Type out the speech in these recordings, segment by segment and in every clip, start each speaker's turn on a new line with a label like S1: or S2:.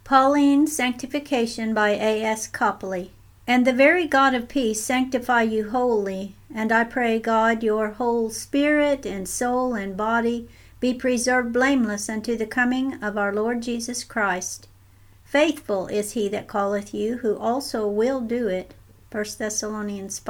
S1: Pauline Sanctification by A.S. Copley. And the very God of peace sanctify you wholly, and I pray God your whole spirit and soul and body be preserved blameless unto the coming of our Lord Jesus Christ. Faithful is he that calleth you, who also will do it. 1 Thessalonians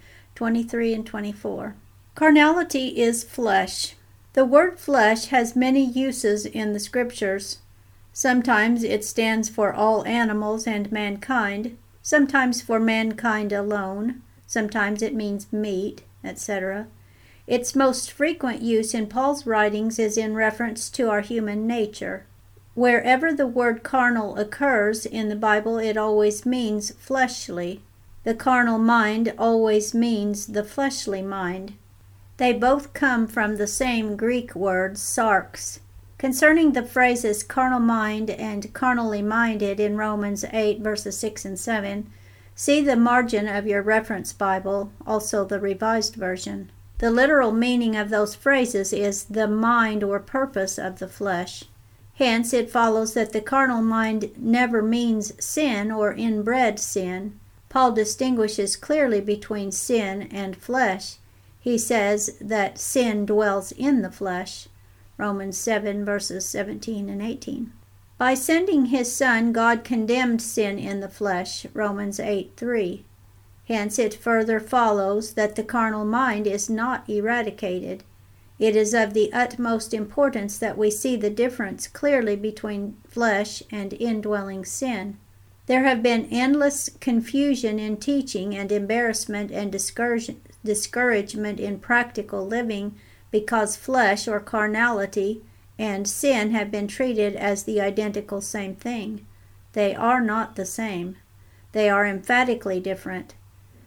S1: 5:23 and 24. Carnality is flesh. The word flesh has many uses in the Scriptures. Sometimes it stands for all animals and mankind, sometimes for mankind alone, sometimes it means meat, etc. Its most frequent use in Paul's writings is in reference to our human nature. Wherever the word carnal occurs in the Bible, it always means fleshly. The carnal mind always means the fleshly mind. They both come from the same Greek word, sarx. Concerning the phrases carnal mind and carnally minded in Romans 8 verses 6 and 7, see the margin of your reference Bible, also the Revised Version. The literal meaning of those phrases is the mind or purpose of the flesh. Hence, it follows that the carnal mind never means sin or inbred sin. Paul distinguishes clearly between sin and flesh. He says that sin dwells in the flesh. Romans 7 verses 17 and 18. By sending his Son, God condemned sin in the flesh. Romans 8:3. Hence it further follows that the carnal mind is not eradicated. It is of the utmost importance that we see the difference clearly between flesh and indwelling sin. There have been endless confusion in teaching and embarrassment and discouragement in practical living because flesh or carnality and sin have been treated as the identical same thing. They are not the same. They are emphatically different.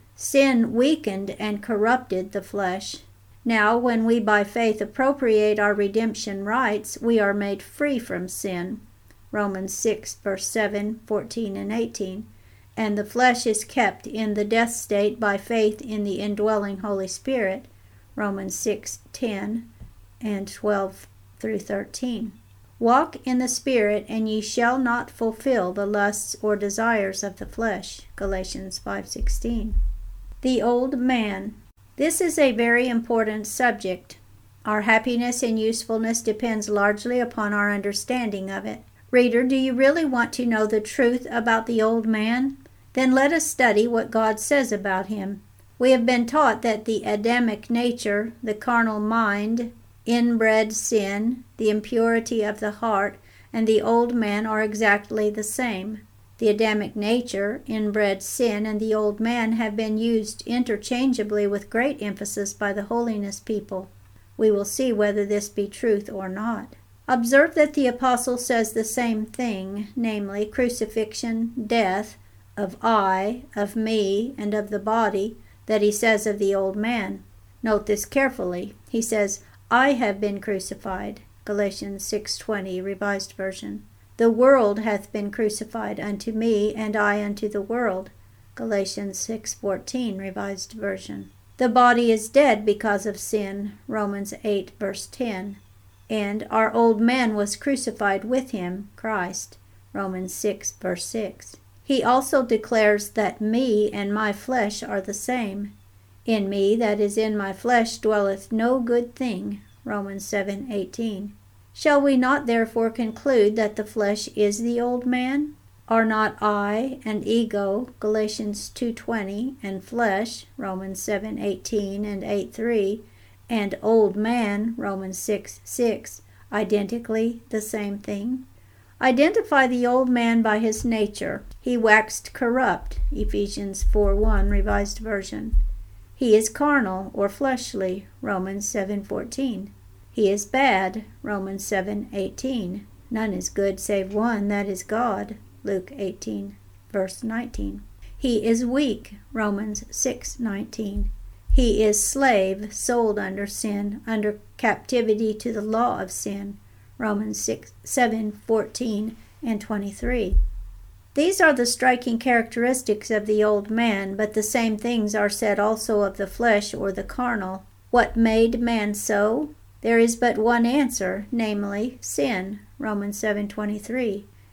S1: Sin weakened and corrupted the flesh. Now, when we by faith appropriate our redemption rights, we are made free from sin. Romans 6, verse 7, 14, and 18. And the flesh is kept in the death state by faith in the indwelling Holy Spirit. Romans 6, 10, and 12 through 13. Walk in the Spirit, and ye shall not fulfill the lusts or desires of the flesh. Galatians 5:16. The old man. This is a very important subject. Our happiness and usefulness depends largely upon our understanding of it. Reader, do you really want to know the truth about the old man? Then let us study what God says about him. We have been taught that the Adamic nature, the carnal mind, inbred sin, the impurity of the heart, and the old man are exactly the same. The Adamic nature, inbred sin, and the old man have been used interchangeably with great emphasis by the holiness people. We will see whether this be truth or not. Observe that the apostle says the same thing, namely crucifixion, death, of I, of me, and of the body, that he says of the old man. Note this carefully. He says, I have been crucified. Galatians 6:20, Revised Version. The world hath been crucified unto me, and I unto the world. Galatians 6:14, Revised Version. The body is dead because of sin. Romans 8, verse 10. And our old man was crucified with him, Christ. Romans 6, verse 6. He also declares that me and my flesh are the same. In me, that is in my flesh, dwelleth no good thing. Romans 7:18. Shall we not therefore conclude that the flesh is the old man? Are not I and ego, Galatians 2:20, and flesh, Romans 7:18 and 8:3, and old man, Romans 6:6, identically the same thing? Identify the old man by his nature. He waxed corrupt, Ephesians 4:1, Revised Version. He is carnal or fleshly, Romans 7:14. He is bad, Romans 7:18. None is good save one, that is God, Luke 18, verse 19. He is weak, Romans 6:19. He is slave, sold under sin, under captivity to the law of sin, Romans 7:14 and 23. These are the striking characteristics of the old man, but the same things are said also of the flesh or the carnal. What made man so? There is but one answer, namely, sin, Romans 7:23.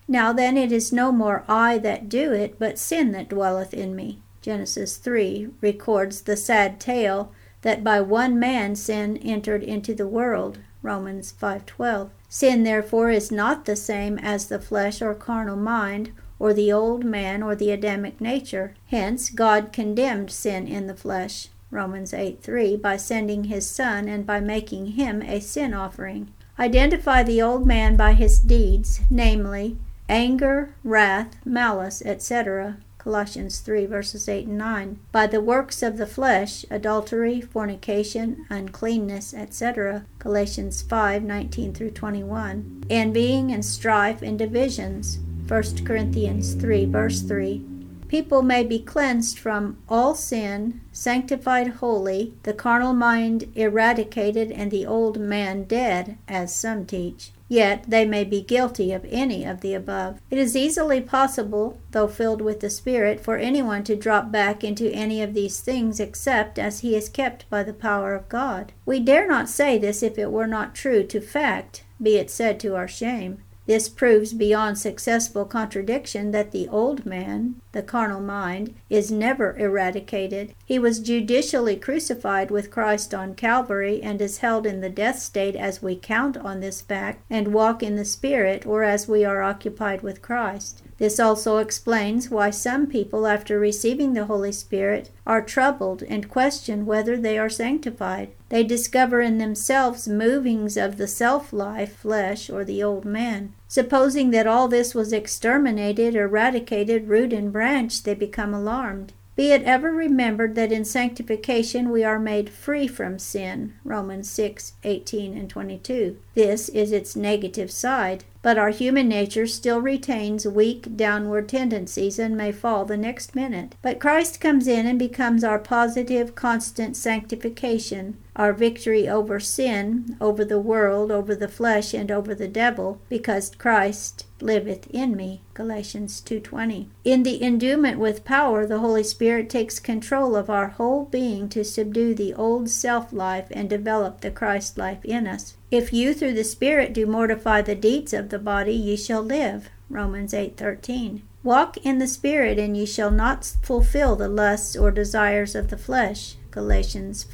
S1: Now then it is no more I that do it, but sin that dwelleth in me. Genesis 3 records the sad tale that by one man sin entered into the world. Romans 5:12. Sin therefore is not the same as the flesh or carnal mind, or the old man or the Adamic nature. Hence God condemned sin in the flesh. Romans 8:3 by sending his Son and by making him a sin offering. Identify the old man by his deeds, namely anger, wrath, malice, etc. Colossians 3 verses 8 and 9. By the works of the flesh, adultery, fornication, uncleanness, etc. Galatians 5:19 through 21. Envying and strife and divisions. 1 Corinthians 3 verse 3. People may be cleansed from all sin, sanctified holy, the carnal mind eradicated, and the old man dead, as some teach. Yet they may be guilty of any of the above. It is easily possible, though filled with the Spirit, for anyone to drop back into any of these things except as he is kept by the power of God. We dare not say this if it were not true to fact, be it said to our shame. This proves beyond successful contradiction that the old man, the carnal mind, is never eradicated. He was judicially crucified with Christ on Calvary and is held in the death state as we count on this fact and walk in the Spirit, or as we are occupied with Christ. This also explains why some people, after receiving the Holy Spirit, are troubled and question whether they are sanctified. They discover in themselves movings of the self-life, flesh, or the old man. Supposing that all this was exterminated, eradicated, root and branch, they become alarmed. Be it ever remembered that in sanctification we are made free from sin. Romans 6:18 and 22. This is its negative side. But our human nature still retains weak downward tendencies and may fall the next minute. But Christ comes in and becomes our positive, constant sanctification, our victory over sin, over the world, over the flesh, and over the devil, because Christ liveth in me. Galatians 2:20. In the endowment with power, the Holy Spirit takes control of our whole being to subdue the old self-life and develop the Christ life in us. If you through the Spirit do mortify the deeds of the body, ye shall live. Romans 8:13. Walk in the Spirit, and ye shall not fulfill the lusts or desires of the flesh. Galatians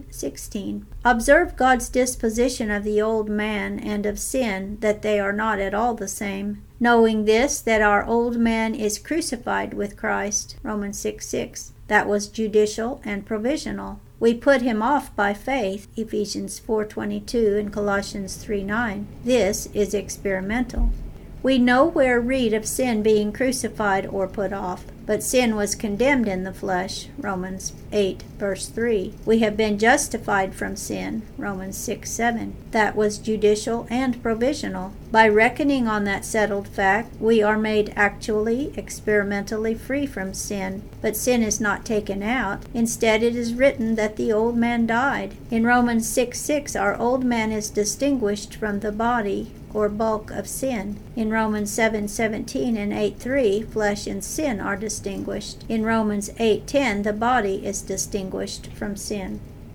S1: 5:16. Observe God's disposition of the old man and of sin, that they are not at all the same. Knowing this, that our old man is crucified with Christ. Romans 6:6. That was judicial and provisional. We put him off by faith, Ephesians 4:22 and Colossians 3:9. This is experimental. We nowhere read of sin being crucified or put off, but sin was condemned in the flesh, Romans 8 verse 3. We have been justified from sin, Romans 6:7. That was judicial and provisional. By reckoning on that settled fact, we are made actually, experimentally free from sin. But sin is not taken out. Instead, it is written that the old man died. In Romans 6:6, our old man is distinguished from the body, or bulk of sin. In Romans 7:17 and 8:3, flesh and sin are distinguished. In Romans 8:10, the body is distinguished from sin.